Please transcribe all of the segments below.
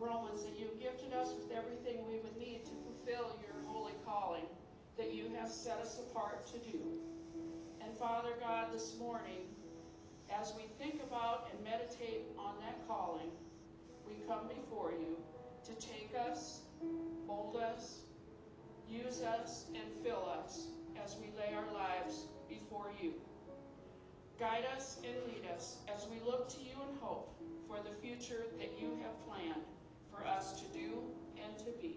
Romans that you've gifted us with everything we would need to fulfill your holy calling that you have set us apart to do. And Father God, this morning, as we think about and meditate on that calling, we come before you to take us, mold us, use us, and fill us as we lay our lives before you. Guide us and lead us as we look to you and hope for the future that you have planned for us to do and to be.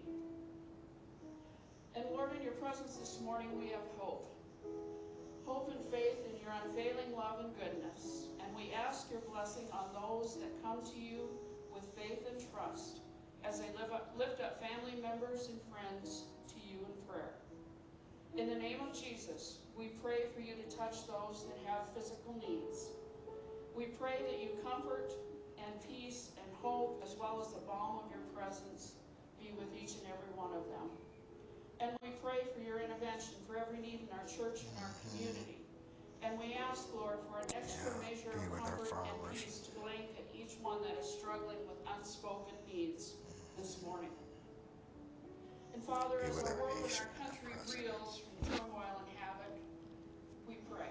And Lord, in your presence this morning we have hope. Hope and faith in your unfailing love and goodness. And we ask your blessing on those that come to you with faith and trust as they lift up family members and friends to you in prayer. In the name of Jesus, we pray for you to touch those that have physical needs. We pray that you comfort and peace and hope, as well as the balm of your presence, be with each and every one of them. And we pray for your intervention for every need in our church and our community. And we ask, Lord, for an extra measure of comfort and peace to blanket each one that is struggling with unspoken needs this morning. And Father, as our world and our country reels from turmoil and havoc, we pray.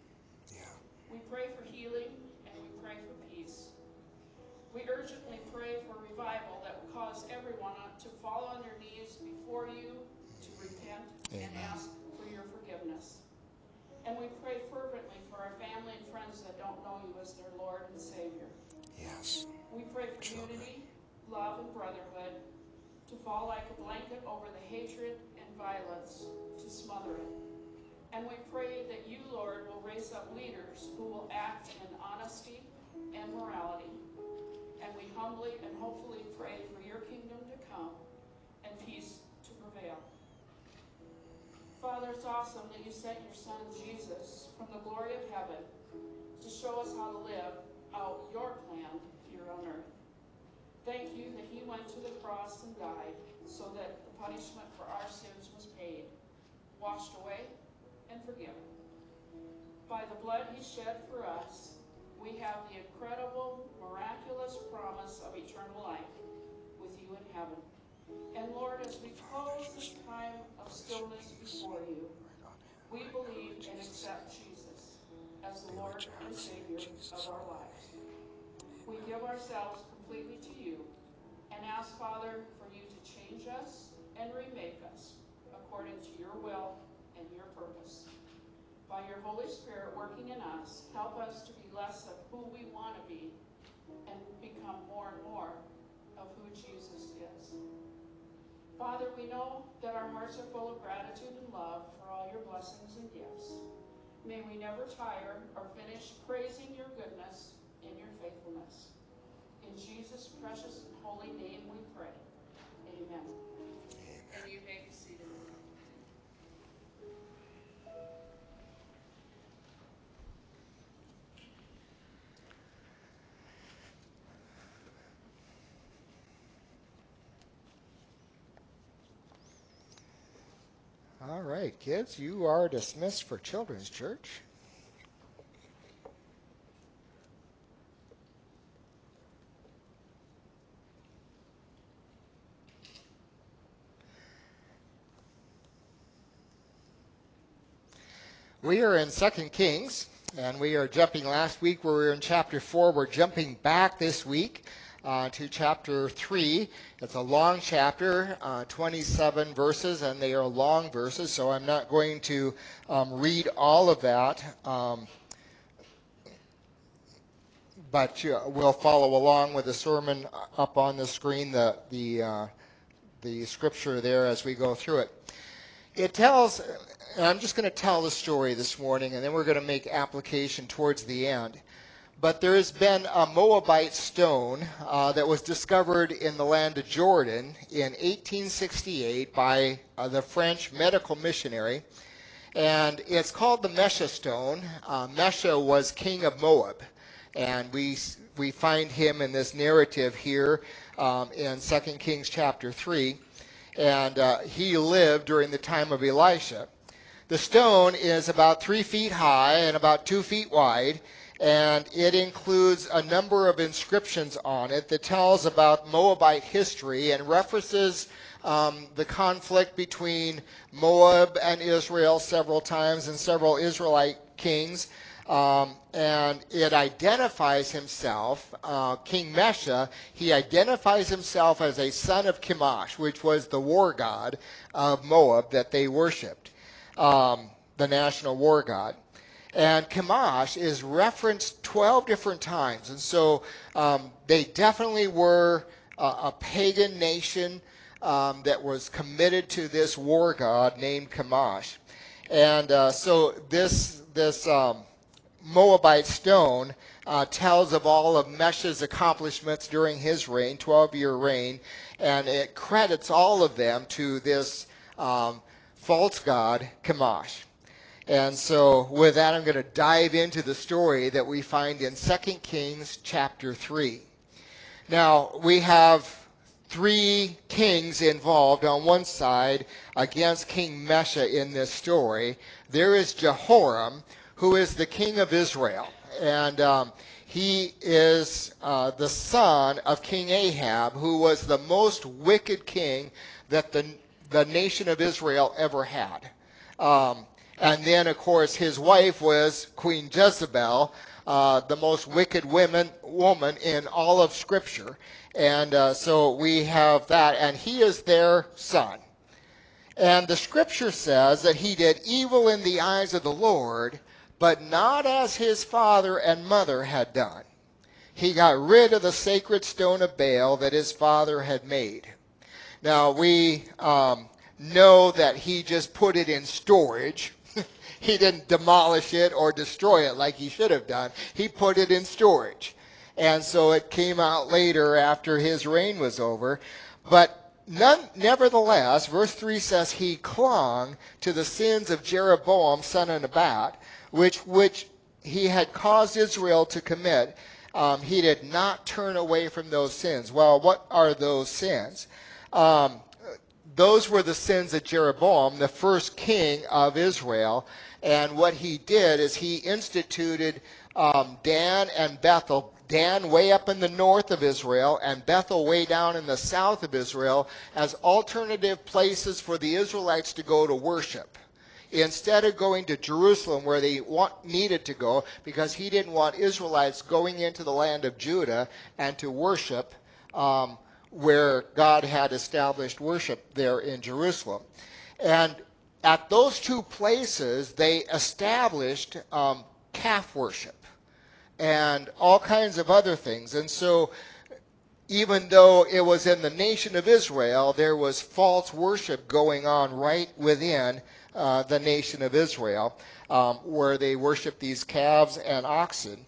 We pray for healing and we pray for peace. We urgently pray for revival that will cause everyone to fall on their knees before you, to repent and ask for your forgiveness. And we pray fervently for our family and friends that don't know you as their Lord and Savior. Yes. We pray for unity, love, and brotherhood to fall like a blanket over the hatred and violence, to smother it. And we pray that you, Lord, will raise up leaders who will act in honesty and morality. And we humbly and hopefully pray for your kingdom to come and peace to prevail. Father, it's awesome that you sent your Son, Jesus, from the glory of heaven to show us how to live out your plan here on earth. Thank you that he went to the cross and died so that the punishment for our sins was paid, washed away, and forgiven. By the blood he shed for us, we have the incredible, miraculous promise of eternal life with you in heaven. And Lord, as we close this time of stillness before you, we believe and accept Jesus as the Lord and Savior of our lives. We give ourselves completely to you and ask, Father, for you to change us and remake us according to your will and your purpose. By your Holy Spirit working in us, help us to be less of who we want to be and become more and more of who Jesus is. Father, we know that our hearts are full of gratitude and love for all your blessings and gifts. May we never tire or finish praising your goodness and your faithfulness. In Jesus' precious and holy name we pray. Amen. And you may be seated. All right, kids, you are dismissed for Children's Church. We are in 2 Kings, and we are jumping. Last week we were in chapter 4. We're jumping back this week to chapter 3. It's a long chapter, 27 verses, and they are long verses, so I'm not going to read all of that. But we'll follow along with the sermon up on the screen, the scripture there as we go through it. It tells, and I'm just going to tell the story this morning, and then we're going to make application towards the end. But there has been a Moabite stone that was discovered in the land of Jordan in 1868 by the French medical missionary, and it's called the Mesha stone. Mesha was king of Moab, and we find him in this narrative here in 2 Kings chapter 3. And he lived during the time of Elisha. The stone is about 3 feet high and about 2 feet wide, and it includes a number of inscriptions on it that tells about Moabite history and references the conflict between Moab and Israel several times and several Israelite kings. And it identifies himself, King Mesha, he identifies himself as a son of Chemosh, which was the war god of Moab that they worshipped, the national war god. And Chemosh is referenced 12 different times. And so they definitely were a pagan nation that was committed to this war god named Chemosh. And so this Moabite stone tells of all of Mesha's accomplishments during his reign, 12-year reign, and it credits all of them to this false god, Chemosh. And so with that, I'm going to dive into the story that we find in 2 Kings chapter 3. Now, we have three kings involved on one side against King Mesha in this story. There is Jehoram, who is the king of Israel. And he is the son of King Ahab, who was the most wicked king that the nation of Israel ever had. And then, of course, his wife was Queen Jezebel, the most wicked woman in all of Scripture. And so we have that, and he is their son. And the Scripture says that he did evil in the eyes of the Lord, but not as his father and mother had done. He got rid of the sacred stone of Baal that his father had made. Now, we know that he just put it in storage. He didn't demolish it or destroy it like he should have done. He put it in storage. And so it came out later after his reign was over. But nevertheless, verse 3 says he clung to the sins of Jeroboam, son of Nebat, which he had caused Israel to commit. He did not turn away from those sins. Well, what are those sins? Those were the sins of Jeroboam, the first king of Israel. And what he did is he instituted Dan and Bethel, Dan way up in the north of Israel and Bethel way down in the south of Israel, as alternative places for the Israelites to go to worship. Instead of going to Jerusalem where they needed to go, because he didn't want Israelites going into the land of Judah and to worship where God had established worship there in Jerusalem. And at those two places, they established calf worship and all kinds of other things. And so even though it was in the nation of Israel, there was false worship going on right within the nation of Israel, where they worshiped these calves and oxen.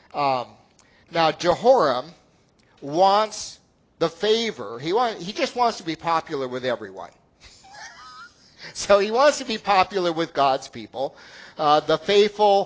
Now, Jehoram wants the favor. He just wants to be popular with everyone. So he wants to be popular with God's people, the faithful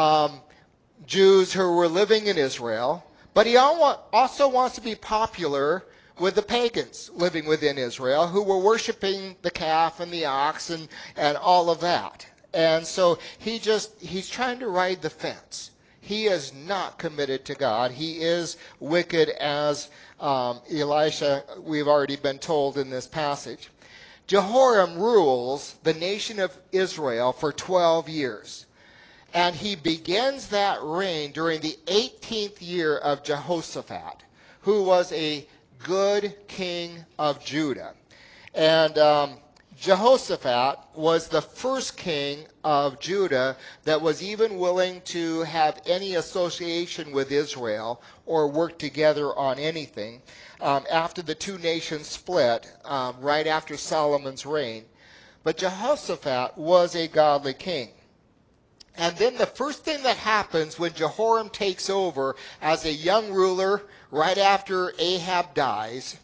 Jews who were living in Israel. But he also wants to be popular with the pagans living within Israel who were worshiping the calf and the ox and all of that. And so he's trying to ride the fence. He is not committed to God. He is wicked, as Elisha, we've already been told in this passage. Jehoram rules the nation of Israel for 12 years. And he begins that reign during the 18th year of Jehoshaphat, who was a good king of Judah. And Jehoshaphat was the first king of Judah that was even willing to have any association with Israel or work together on anything after the two nations split right after Solomon's reign. But Jehoshaphat was a godly king. And then the first thing that happens when Jehoram takes over as a young ruler right after Ahab dies,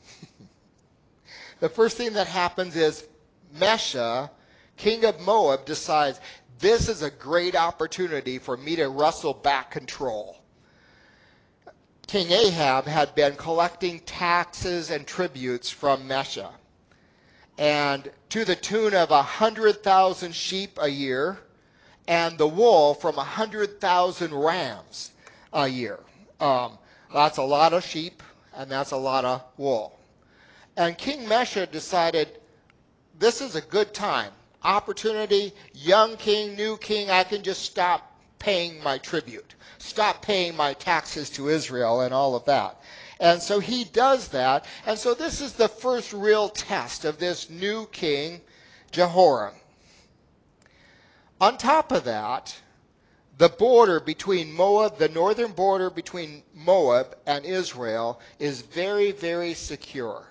the first thing that happens is Mesha, king of Moab, decides this is a great opportunity for me to wrestle back control. King Ahab had been collecting taxes and tributes from Mesha, and to the tune of 100,000 sheep a year, and the wool from 100,000 rams. a year. That's a lot of sheep, and that's a lot of wool. And King Mesha decided, this is a good time, opportunity, young king, new king, I can just stop paying my tribute, stop paying my taxes to Israel and all of that. And so he does that. And so this is the first real test of this new king, Jehoram. On top of that, the border between Moab, the northern border between Moab and Israel, is very, very secure.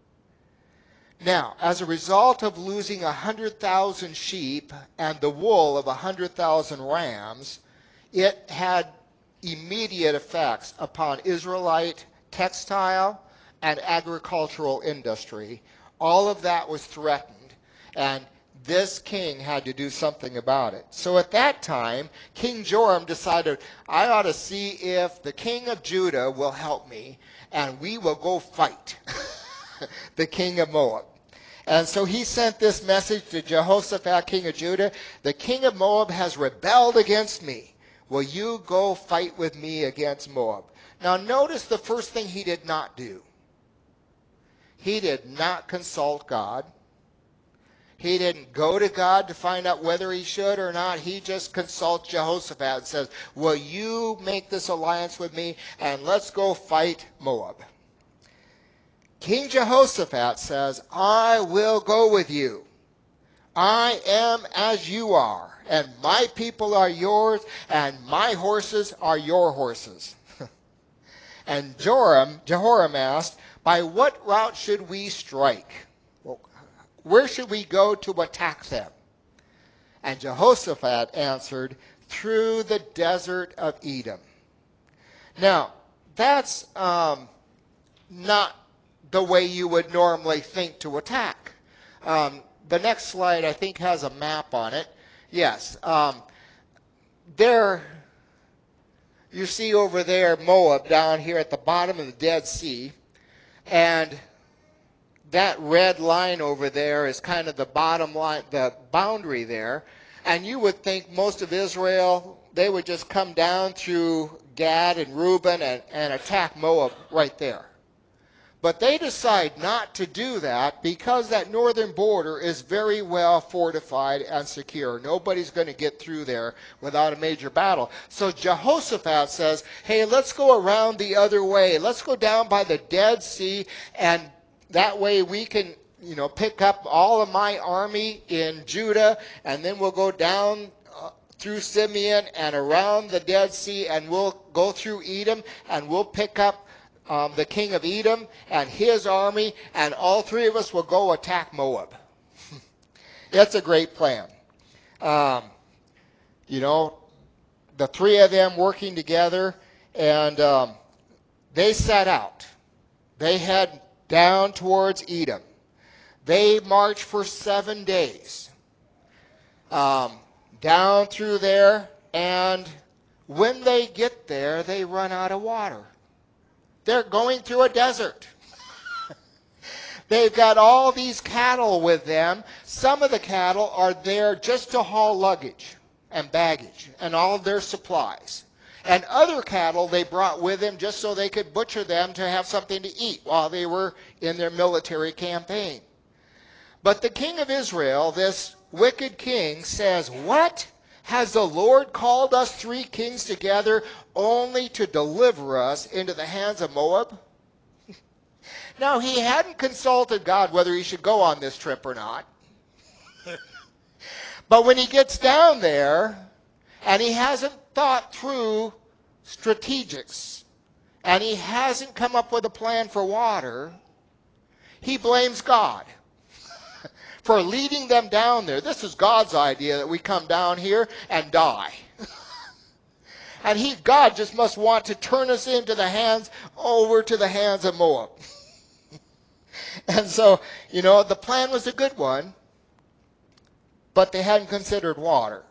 Now, as a result of losing 100,000 sheep and the wool of 100,000 rams, it had immediate effects upon Israelite textile and agricultural industry. All of that was threatened, and this king had to do something about it. So at that time, King Joram decided, I ought to see if the king of Judah will help me, and we will go fight the king of Moab. And so he sent this message to Jehoshaphat, king of Judah. The king of Moab has rebelled against me. Will you go fight with me against Moab? Now notice the first thing he did not do. He did not consult God. He didn't go to God to find out whether he should or not. He just consults Jehoshaphat and says, will you make this alliance with me and let's go fight Moab? King Jehoshaphat says, I will go with you. I am as you are, and my people are yours, and my horses are your horses. And Jehoram asked, by what route should we strike? Where should we go to attack them? And Jehoshaphat answered, through the desert of Edom. Now, that's not the way you would normally think to attack. The next slide, I think, has a map on it. Yes. There, you see over there Moab down here at the bottom of the Dead Sea. And that red line over there is kind of the bottom line, the boundary there. And you would think most of Israel, they would just come down through Gad and Reuben and attack Moab right there. But they decide not to do that because that northern border is very well fortified and secure. Nobody's going to get through there without a major battle. So Jehoshaphat says, hey, let's go around the other way. Let's go down by the Dead Sea, and that way we can, pick up all of my army in Judah, and then we'll go down through Simeon and around the Dead Sea, and we'll go through Edom, and we'll pick up the king of Edom and his army, and all three of us will go attack Moab. It's a great plan. The three of them working together, and they set out. They head down towards Edom. They march for 7 days down through there, and when they get there, they run out of water. They're going through a desert. They've got all these cattle with them. Some of the cattle are there just to haul luggage and baggage and all of their supplies. And other cattle they brought with them just so they could butcher them to have something to eat while they were in their military campaign. But the king of Israel, this wicked king, says, what? Has the Lord called us three kings together only to deliver us into the hands of Moab? Now, he hadn't consulted God whether he should go on this trip or not. But when he gets down there, and he hasn't thought through strategics, and he hasn't come up with a plan for water, he blames God for leading them down there. This is God's idea that we come down here and die. And God just must want to turn us over to the hands of Moab. And so, the plan was a good one, but they hadn't considered water.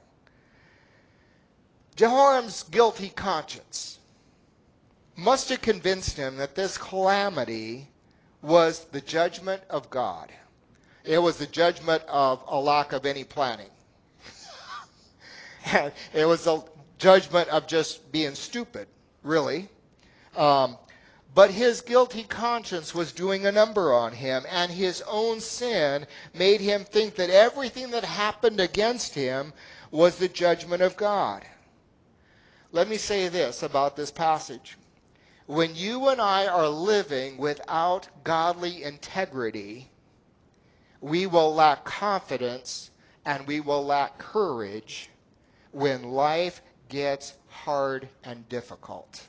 Jehoram's guilty conscience must have convinced him that this calamity was the judgment of God. It was the judgment of a lack of any planning. It was a judgment of just being stupid. really. But his guilty conscience was doing a number on him, and his own sin made him think that everything that happened against him was the judgment of God. Let me say this about this passage. When you and I are living without godly integrity, we will lack confidence and we will lack courage when life gets hard and difficult.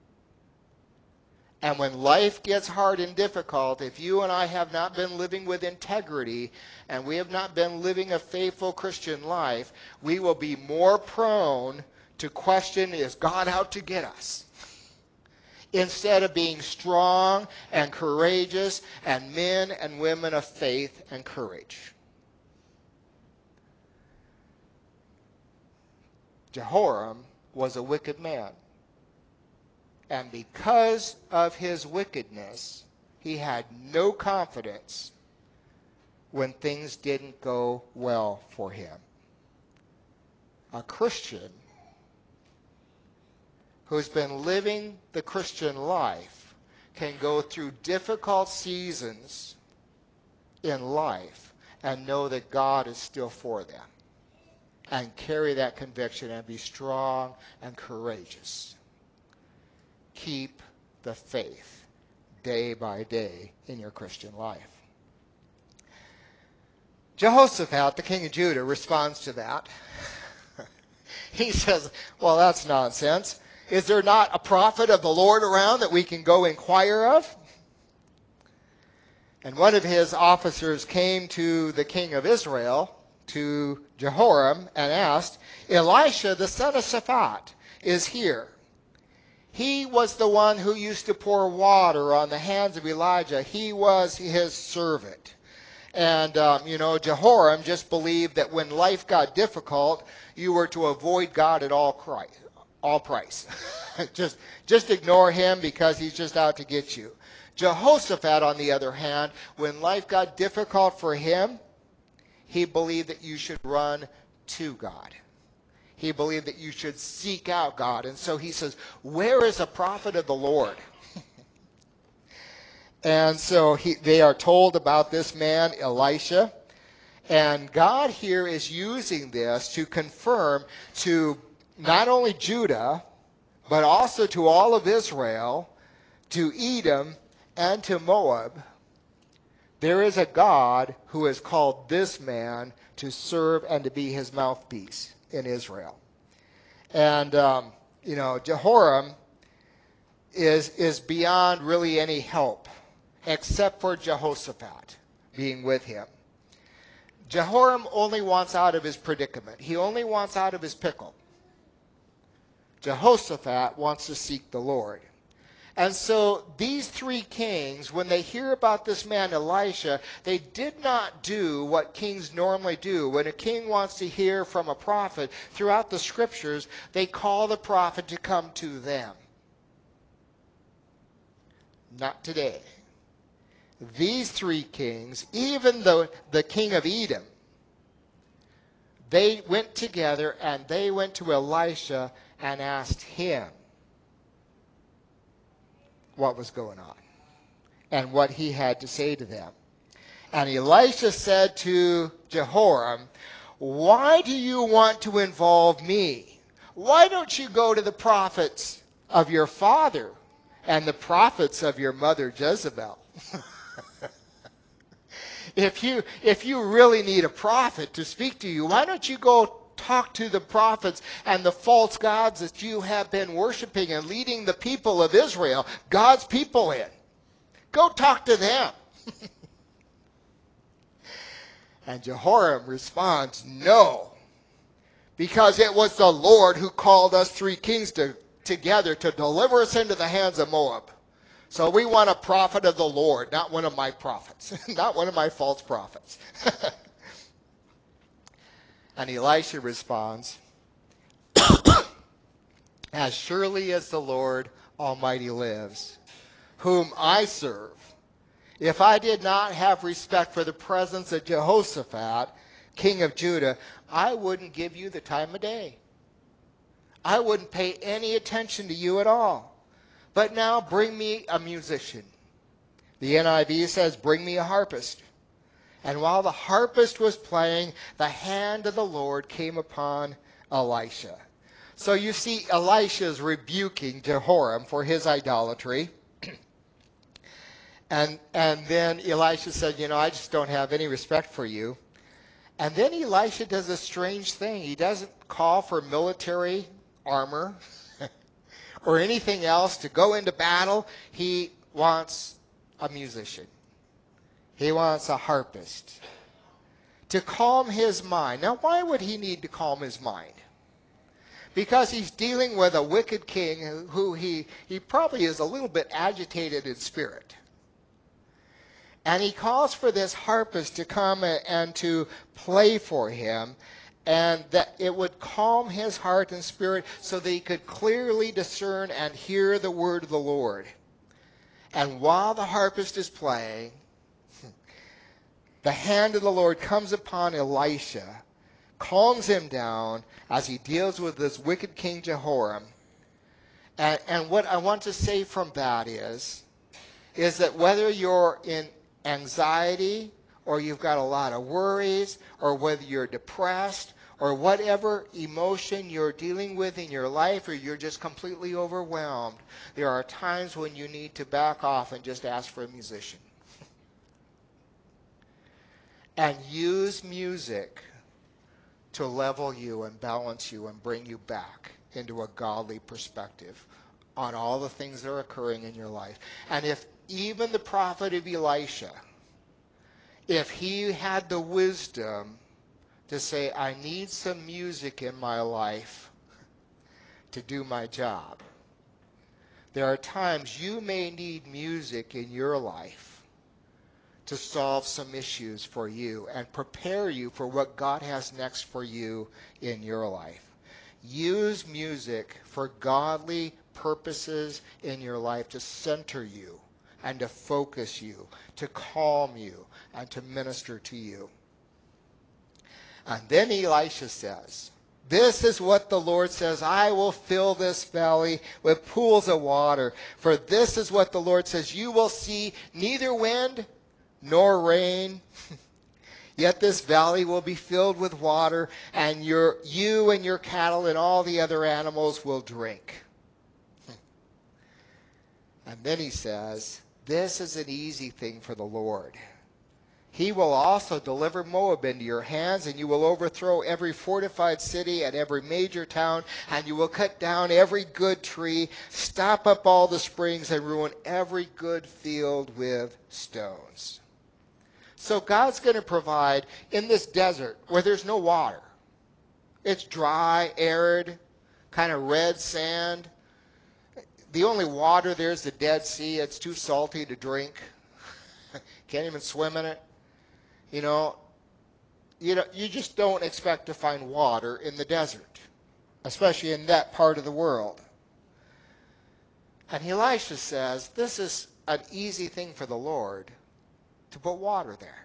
And when life gets hard and difficult, if you and I have not been living with integrity and we have not been living a faithful Christian life, we will be more prone to question, is God out to get us? Instead of being strong and courageous and men and women of faith and courage. Jehoram was a wicked man. And because of his wickedness, he had no confidence when things didn't go well for him. A Christian who's been living the Christian life can go through difficult seasons in life and know that God is still for them, and carry that conviction and be strong and courageous. Keep the faith day by day in your Christian life. Jehoshaphat, the king of Judah, responds to that. He says, well, that's nonsense. Is there not a prophet of the Lord around that we can go inquire of? And one of his officers came to the king of Israel, to Jehoram, and asked, Elisha, the son of Shaphat, is here. He was the one who used to pour water on the hands of Elijah. He was his servant. And, Jehoram just believed that when life got difficult, you were to avoid God at all price. just ignore him because he's just out to get you. Jehoshaphat, on the other hand, when life got difficult for him, he believed that you should run to God. He believed that you should seek out God. And so he says, where is a prophet of the Lord? And so they are told about this man, Elisha. And God here is using this to confirm to not only Judah, but also to all of Israel, to Edom, and to Moab, there is a God who has called this man to serve and to be his mouthpiece in Israel. And, Jehoram is beyond really any help, except for Jehoshaphat being with him. Jehoram only wants out of his predicament. He only wants out of his pickle. Jehoshaphat wants to seek the Lord. And so these three kings, when they hear about this man Elisha, they did not do what kings normally do. When a king wants to hear from a prophet throughout the scriptures, they call the prophet to come to them. Not today. These three kings, even the king of Edom, they went together and they went to Elisha and asked him what was going on and what he had to say to them. And Elisha said to Jehoram, why do you want to involve me? Why don't you go to the prophets of your father and the prophets of your mother Jezebel? If you really need a prophet to speak to you, why don't you go talk to the prophets and the false gods that you have been worshiping and leading the people of Israel, God's people, in? Go talk to them. And Jehoram responds, no, because it was the Lord who called us three kings together to deliver us into the hands of Moab. So we want a prophet of the Lord, not one of my prophets, not one of my false prophets. And Elisha responds, as surely as the Lord Almighty lives, whom I serve, if I did not have respect for the presence of Jehoshaphat, king of Judah, I wouldn't give you the time of day. I wouldn't pay any attention to you at all. But now bring me a musician. The NIV says, bring me a harpist. And while the harpist was playing, the hand of the Lord came upon Elisha. So you see, Elisha is rebuking Jehoram for his idolatry. And then Elisha said, I just don't have any respect for you. And then Elisha does a strange thing. He doesn't call for military armor or anything else to go into battle. He wants a musician. He wants a harpist to calm his mind. Now, why would he need to calm his mind? Because he's dealing with a wicked king who he probably is a little bit agitated in spirit. And he calls for this harpist to come and to play for him, and that it would calm his heart and spirit so that he could clearly discern and hear the word of the Lord. And while the harpist is playing, the hand of the Lord comes upon Elisha, calms him down as he deals with this wicked King Jehoram. And what I want to say from that is that whether you're in anxiety or you've got a lot of worries or whether you're depressed or whatever emotion you're dealing with in your life or you're just completely overwhelmed, there are times when you need to back off and just ask for a musician. And use music to level you and balance you and bring you back into a godly perspective on all the things that are occurring in your life. And if even the prophet of Elisha, if he had the wisdom to say, I need some music in my life to do my job, there are times you may need music in your life to solve some issues for you and prepare you for what God has next for you in your life. Use music for godly purposes in your life to center you and to focus you, to calm you, and to minister to you. And then Elisha says, this is what the Lord says, I will fill this valley with pools of water. For this is what the Lord says, you will see neither wind nor rain, yet this valley will be filled with water, and you and your cattle and all the other animals will drink. And then he says, this is an easy thing for the Lord. He will also deliver Moab into your hands, and you will overthrow every fortified city and every major town, and you will cut down every good tree, stop up all the springs, and ruin every good field with stones. So God's going to provide in this desert where there's no water. It's dry, arid, kind of red sand. The only water there is the Dead Sea. It's too salty to drink. Can't even swim in it. You just don't expect to find water in the desert, especially in that part of the world. And Elisha says, this is an easy thing for the Lord to put water there.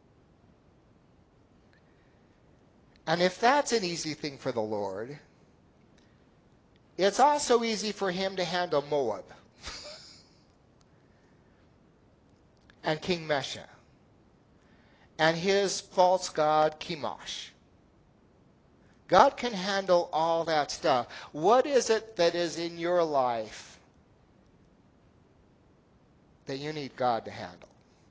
And if that's an easy thing for the Lord, it's also easy for him to handle Moab and King Mesha and his false god Chemosh. God can handle all that stuff. What is it that is in your life that you need God to handle?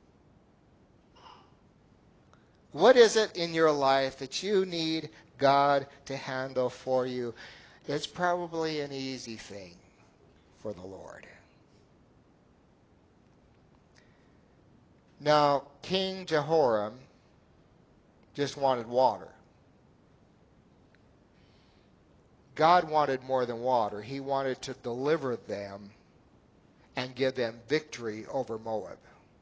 What is it in your life that you need God to handle for you? It's probably an easy thing for the Lord. Now, King Jehoram just wanted water. God wanted more than water. He wanted to deliver them and give them victory over Moab.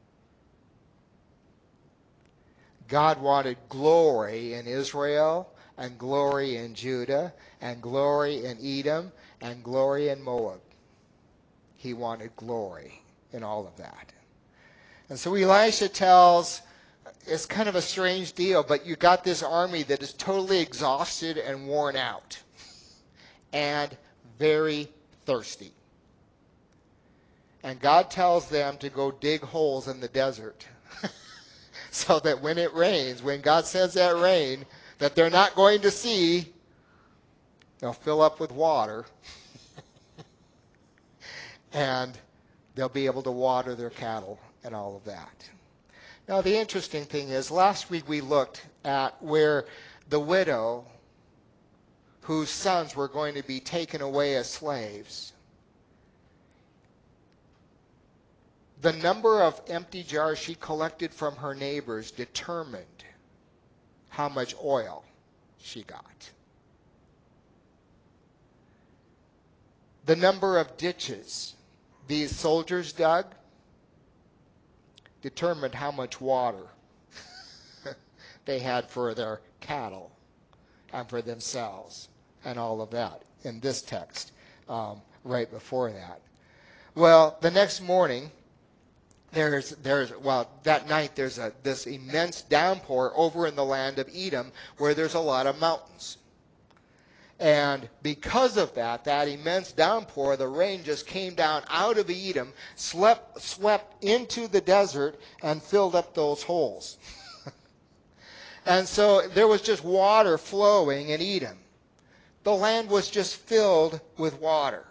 God wanted glory in Israel and glory in Judah and glory in Edom and glory in Moab. He wanted glory in all of that. And so Elisha tells, it's kind of a strange deal, but you got this army that is totally exhausted and worn out. And very thirsty. And God tells them to go dig holes in the desert so that when it rains, when God sends that rain that they're not going to see, they'll fill up with water and they'll be able to water their cattle and all of that. Now, the interesting thing is, last week we looked at where the widow whose sons were going to be taken away as slaves, the number of empty jars she collected from her neighbors determined how much oil she got. The number of ditches these soldiers dug determined how much water they had for their cattle and for themselves and all of that in this text right before that. Well, the next morning, that night there's this immense downpour over in the land of Edom where there's a lot of mountains. And because of that immense downpour, the rain just came down out of Edom, swept into the desert, and filled up those holes. And so there was just water flowing in Edom. The land was just filled with water.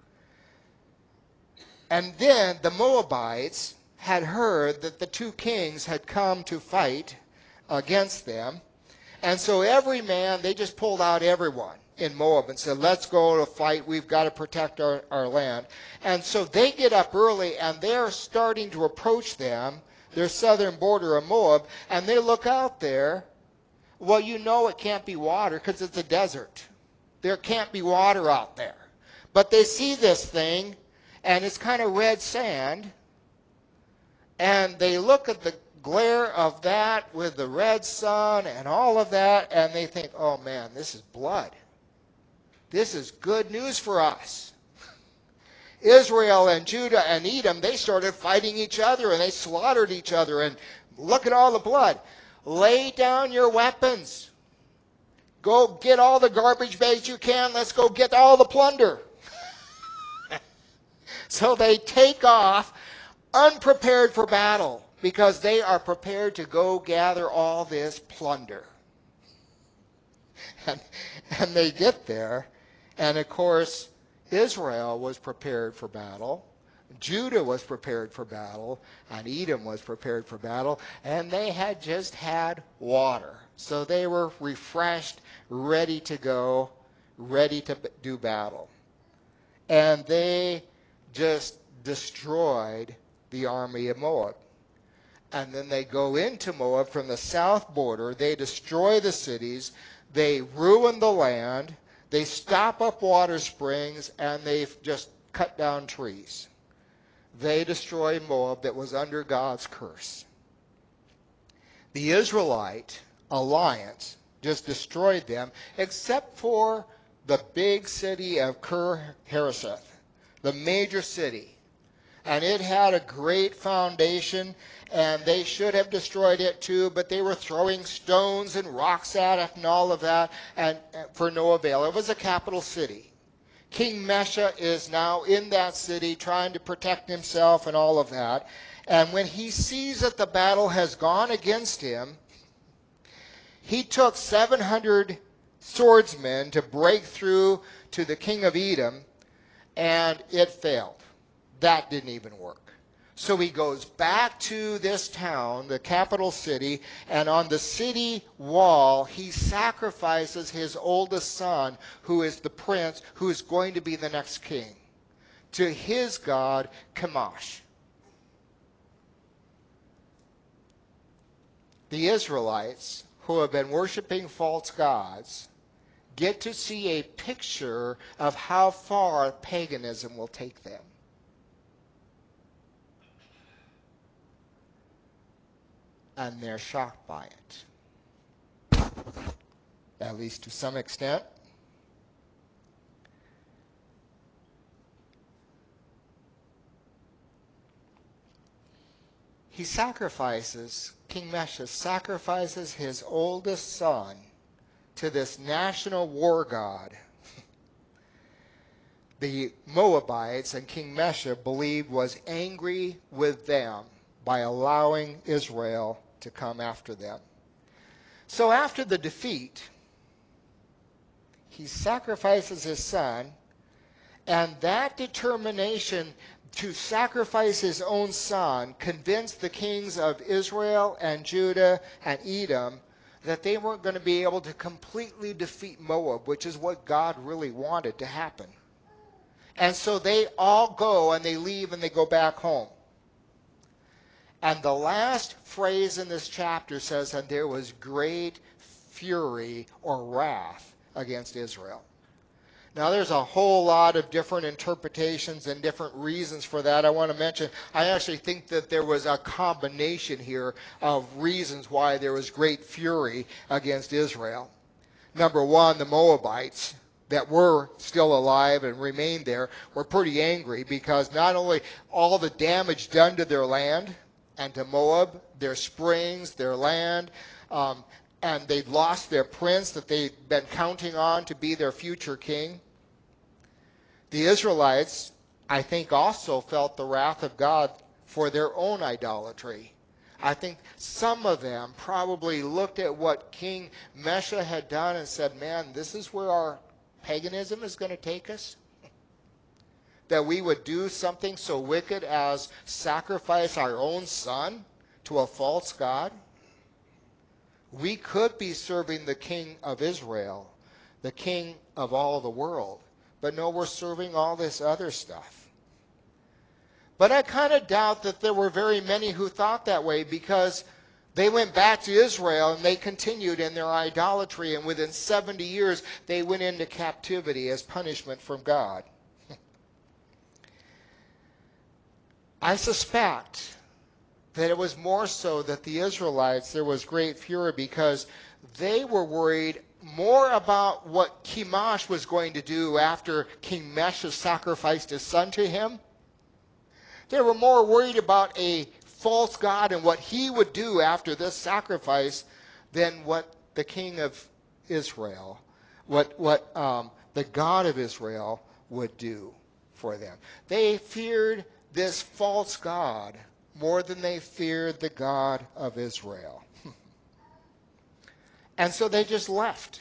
And then the Moabites had heard that the two kings had come to fight against them. And so every man, they just pulled out everyone in Moab and said, let's go to fight. We've got to protect our land. And so they get up early and they're starting to approach them, their southern border of Moab, and they look out there. Well, you know it can't be water because it's a desert. There can't be water out there. But they see this thing, and it's kind of red sand, and they look at the glare of that with the red sun and all of that, and they think, oh man, this is blood. This is good news for us. Israel and Judah and Edom, they started fighting each other, and they slaughtered each other, and look at all the blood. Lay down your weapons. Go get all the garbage bags you can. Let's go get all the plunder. So they take off unprepared for battle because they are prepared to go gather all this plunder. And they get there, and of course, Israel was prepared for battle. Judah was prepared for battle, and Edom was prepared for battle, and they had just had water. So they were refreshed, ready to go, ready to do battle. And they just destroyed the army of Moab. And then they go into Moab from the south border. They destroy the cities. They ruin the land. They stop up water springs, and they just cut down trees. They destroy Moab that was under God's curse. The Israelite alliance just destroyed them, except for the big city of Kir-Hareseth, the major city. And it had a great foundation, and they should have destroyed it too, but they were throwing stones and rocks at it and all of that, and for no avail. It was a capital city. King Mesha is now in that city trying to protect himself and all of that. And when he sees that the battle has gone against him, he took 700 swordsmen to break through to the king of Edom, and it failed. That didn't even work. So he goes back to this town, the capital city, and on the city wall, he sacrifices his oldest son, who is the prince, who is going to be the next king, to his god, Chemosh. The Israelites, who have been worshiping false gods, get to see a picture of how far paganism will take them. And they're shocked by it, at least to some extent. King Mesha sacrifices his oldest son to this national war god. the Moabites and King Mesha believed was angry with them by allowing Israel to come after them. So after the defeat, he sacrifices his son, and that determination to sacrifice his own son convinced the kings of Israel and Judah and Edom that they weren't going to be able to completely defeat Moab, which is what God really wanted to happen. And so they all go and they leave and they go back home. And the last phrase in this chapter says, and there was great fury or wrath against Israel. Now, there's a whole lot of different interpretations and different reasons for that. I want to mention, I actually think that there was a combination here of reasons why there was great fury against Israel. Number one, the Moabites that were still alive and remained there were pretty angry because not only all the damage done to their land and to Moab, their springs, their land, and they'd lost their prince that they'd been counting on to be their future king. The Israelites, I think, also felt the wrath of God for their own idolatry. I think some of them probably looked at what King Mesha had done and said, man, this is where our paganism is going to take us? That we would do something so wicked as sacrifice our own son to a false god? We could be serving the King of Israel, the King of all the world. But no, we're serving all this other stuff. But I kind of doubt that there were very many who thought that way because they went back to Israel and they continued in their idolatry, and within 70 years they went into captivity as punishment from God. I suspect that it was more so that the Israelites, there was great fury because they were worried more about what Chemosh was going to do after King Mesha sacrificed his son to him. They were more worried about a false god and what he would do after this sacrifice than what the king of Israel, what the God of Israel would do for them. They feared this false god more than they feared the God of Israel. And so they just left.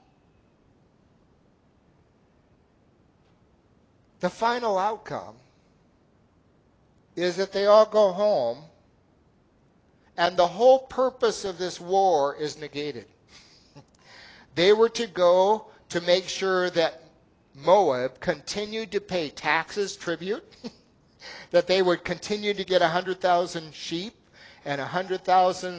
The final outcome is that they all go home, and the whole purpose of this war is negated. They were to go to make sure that Moab continued to pay taxes, tribute, that they would continue to get 100,000 sheep and 100,000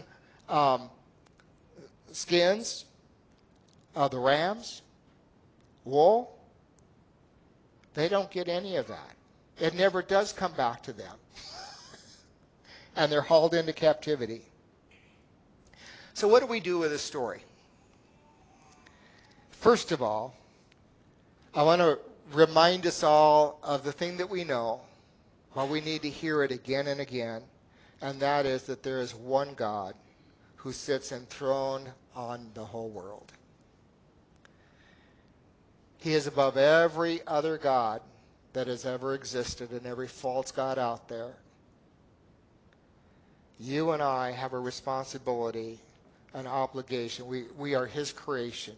skins of the rams, wool. They don't get any of that. It never does come back to them. And they're hauled into captivity. So what do we do with this story? First of all, I want to remind us all of the thing that we know, but we need to hear it again and again, and that is that there is one God who sits enthroned on the whole world. He is above every other god that has ever existed and every false god out there. You and I have a responsibility, an obligation. We are his creation.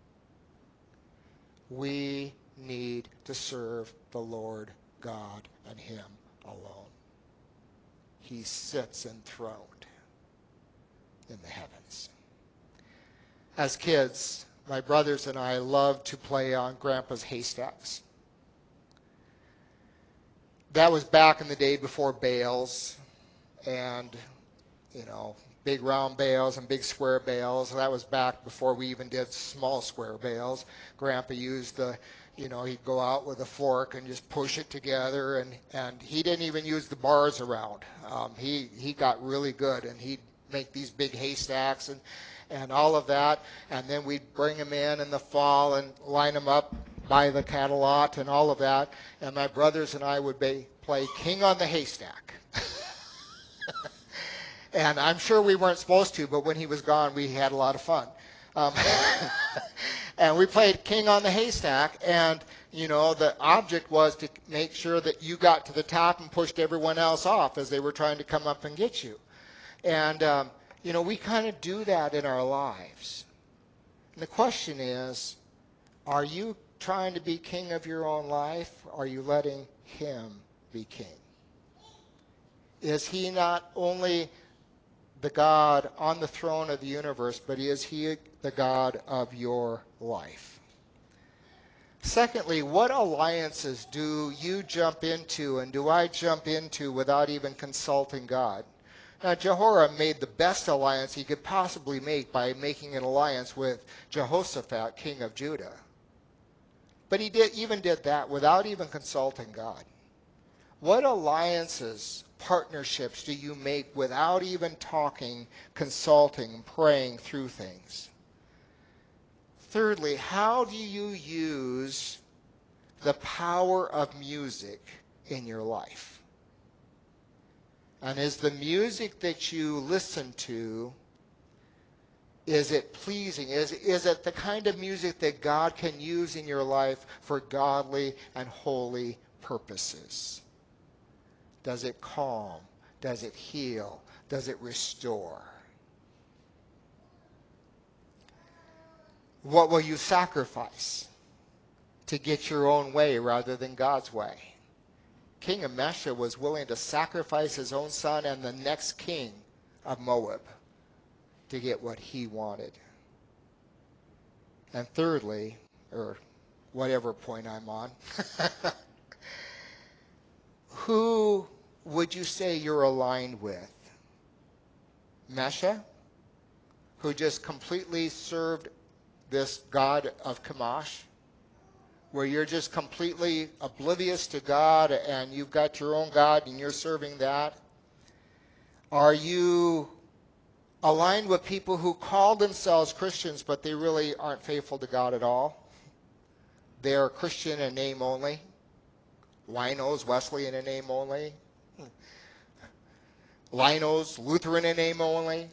We need to serve the Lord God and him alone. He sits enthroned in the heavens. As kids, my brothers and I loved to play on Grandpa's haystacks. That was back in the day before bales and, big round bales and big square bales. That was back before we even did small square bales. Grandpa used he'd go out with a fork and just push it together, and he didn't even use the bars around. He got really good, and he'd make these big haystacks and all of that, and then we'd bring them in the fall and line them up by the cattle lot and all of that, and my brothers and I would play King on the Haystack. And I'm sure we weren't supposed to, but when he was gone, we had a lot of fun. And we played King on the Haystack, and, The object was to make sure that you got to the top and pushed everyone else off as they were trying to come up and get you. And, we kind of do that in our lives. And the question is, are you trying to be king of your own life? Or are you letting him be king? Is he not only the God on the throne of the universe, but is he the God of your life? Secondly, what alliances do you jump into and do I jump into without even consulting God? Now, Jehoram made the best alliance he could possibly make by making an alliance with Jehoshaphat, king of Judah. But he did that without even consulting God. What alliances, partnerships do you make without even talking, consulting, praying through things? Thirdly, how do you use the power of music in your life? And is the music that you listen to, is it pleasing? Is it the kind of music that God can use in your life for godly and holy purposes? Does it calm? Does it heal? Does it restore? What will you sacrifice to get your own way rather than God's way? King Emesha was willing to sacrifice his own son and the next king of Moab to get what he wanted. And thirdly, or whatever point I'm on, who would you say you're aligned with? Mesha, who just completely served this god of Chemosh, where you're just completely oblivious to God and you've got your own God and you're serving that? Are you aligned with people who call themselves Christians but they really aren't faithful to God at all? They're Christian in name only. Winos, Wesleyan in name only. Linos, Lutheran in name only.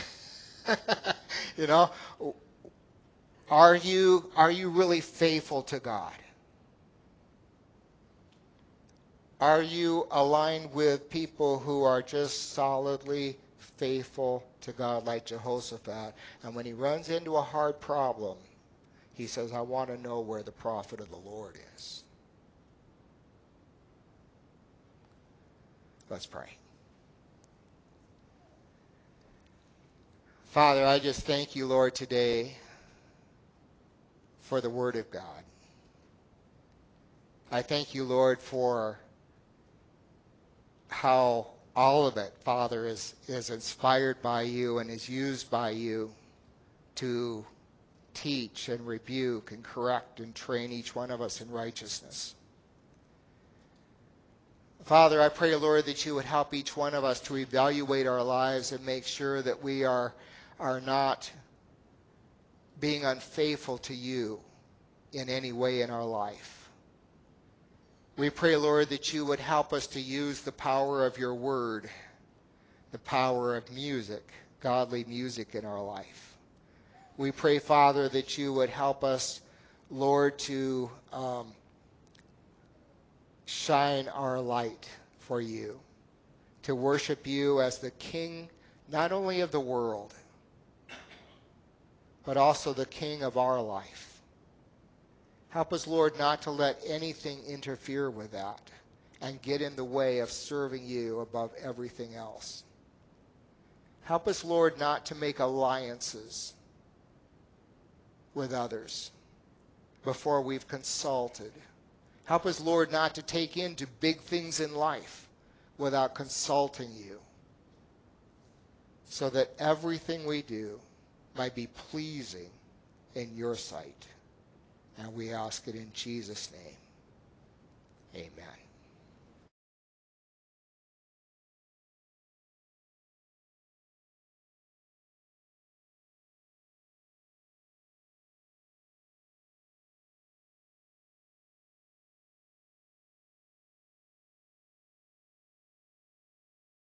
you know, are you really faithful to God? Are you aligned with people who are just solidly faithful to God like Jehoshaphat? And when he runs into a hard problem, he says, I want to know where the prophet of the Lord is. Let's pray. Father, I just thank you, Lord, today for the Word of God. I thank you, Lord, for how all of it, Father, is inspired by you and is used by you to teach and rebuke and correct and train each one of us in righteousness. Father, I pray, Lord, that you would help each one of us to evaluate our lives and make sure that we are not being unfaithful to you in any way in our life. We pray, Lord, that you would help us to use the power of your word, the power of music, godly music in our life. We pray, Father, that you would help us, Lord, to shine our light for you, to worship you as the King, not only of the world, but also the King of our life. Help us, Lord, not to let anything interfere with that and get in the way of serving you above everything else. Help us, Lord, not to make alliances with others before we've consulted. Help us, Lord, not to take into big things in life without consulting you, so that everything we do might be pleasing in your sight. And we ask it in Jesus' name. Amen.